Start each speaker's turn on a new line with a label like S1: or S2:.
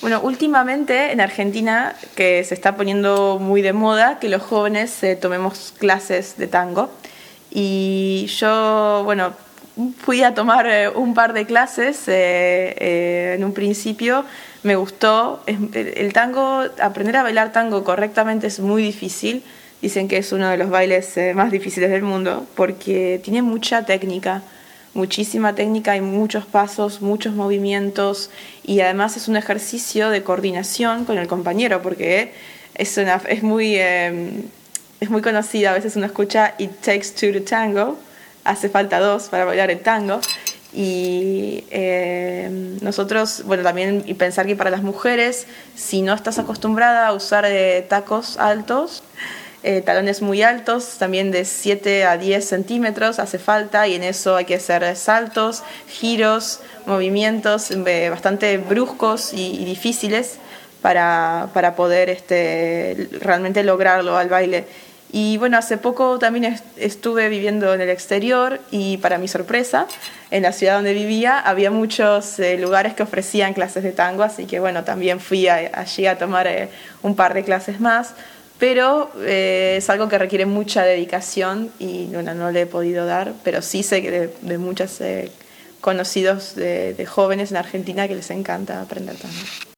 S1: Bueno, últimamente en Argentina, que se está poniendo muy de moda, que los jóvenes tomemos clases de tango. Y yo, bueno, fui a tomar un par de clases. En un principio me gustó. El tango, aprender a bailar tango correctamente es muy difícil. Dicen que es uno de los bailes más difíciles del mundo porque tiene mucha técnica. Muchísima técnica, hay muchos pasos, muchos movimientos y además es un ejercicio de coordinación con el compañero porque es muy conocida, a veces uno escucha It takes two to tango, hace falta dos para bailar el tango y nosotros, bueno, también y pensar que para las mujeres, si no estás acostumbrada a usar tacos altos, talones muy altos, también de 7 a 10 centímetros hace falta y en eso hay que hacer saltos, giros, movimientos bastante bruscos y difíciles para poder realmente lograrlo al baile. Y bueno, hace poco también estuve viviendo en el exterior y para mi sorpresa, en la ciudad donde vivía había muchos lugares que ofrecían clases de tango, así que bueno, también fui allí a tomar un par de clases más. Pero es algo que requiere mucha dedicación y bueno, no le he podido dar, pero sí sé que de muchos conocidos de jóvenes en Argentina que les encanta aprender tango.